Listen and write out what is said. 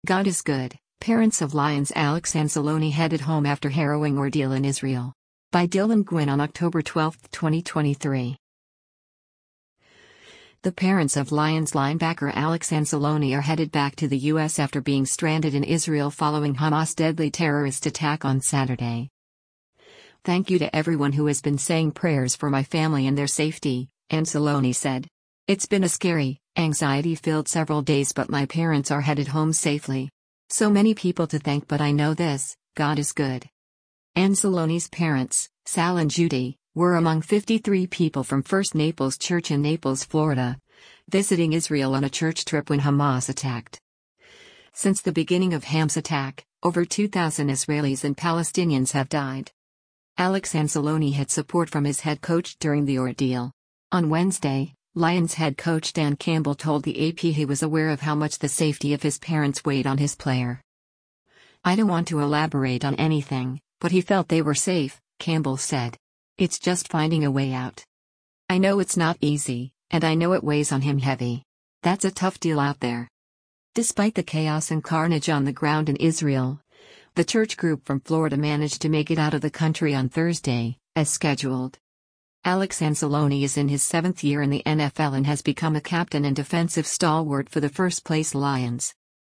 God is good. Parents of Lions Alex Anzalone headed home after harrowing ordeal in Israel. By Dylan Gwynn on October 12, 2023. The parents of Lions linebacker Alex Anzalone are headed back to the U.S. after being stranded in Israel following Hamas' deadly terrorist attack on Saturday. "Thank you to everyone who has been saying prayers for my family and their safety," Anzalone said. "It's been a scary, anxiety-filled several days, but my parents are headed home safely. So many people to thank, but I know this: God is good." Anzalone's parents, Sal and Judy, were among 53 people from First Naples Church in Naples, Florida, visiting Israel on a church trip when Hamas attacked. Since the beginning of Hamas' attack, over 2,000 Israelis and Palestinians have died. Alex Anzalone had support from his head coach during the ordeal. On Wednesday, Lions head coach Dan Campbell told the AP he was aware of how much the safety of his parents weighed on his player. "I don't want to elaborate on anything, but he felt they were safe," Campbell said. "It's just finding a way out. I know it's not easy, and I know it weighs on him heavy. That's a tough deal out there." Despite the chaos and carnage on the ground in Israel, the church group from Florida managed to make it out of the country on Thursday, as scheduled. Alex Anzalone is in his 7th year in the NFL and has become a captain and defensive stalwart for the first-place Lions.